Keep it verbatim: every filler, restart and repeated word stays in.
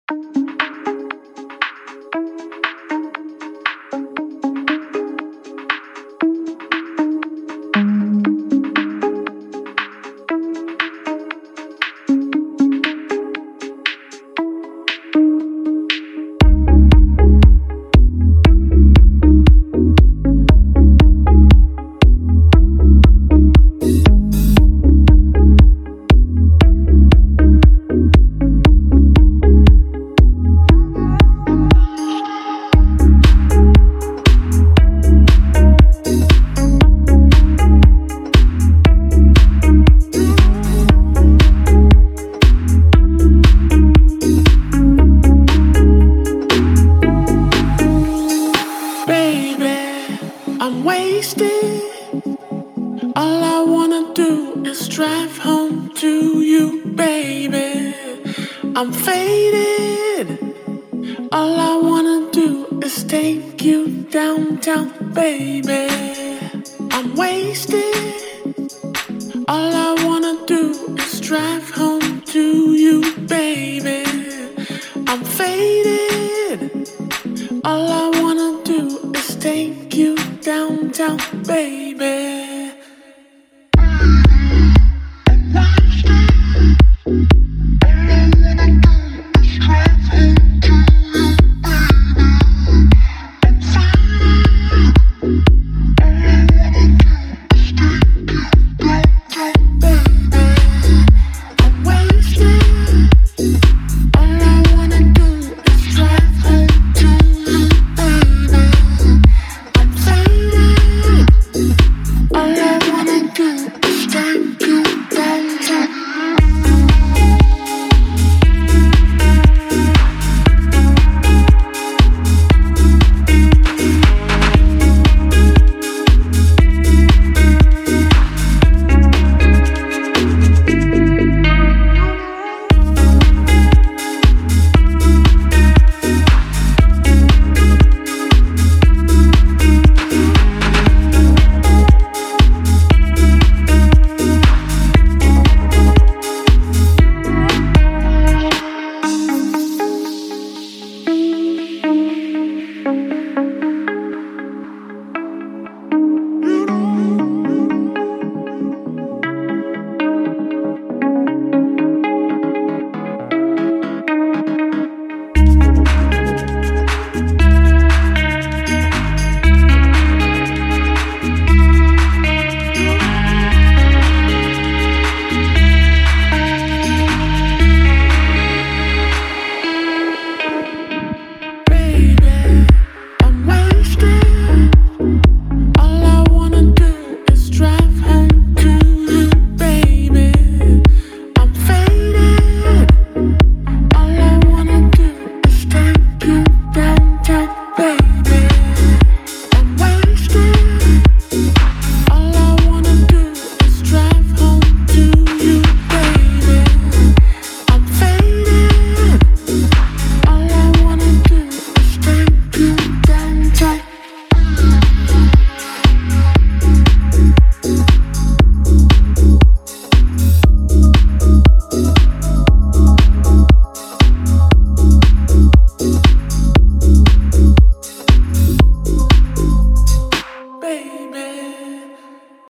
I'm wasted. All I wanna do is drive home to you, baby. I'm faded. All I wanna do is take you downtown, baby. I'm wasted. All I wanna do is drive home to you, baby. I'm faded. All I wanna do is take you downtown, baby.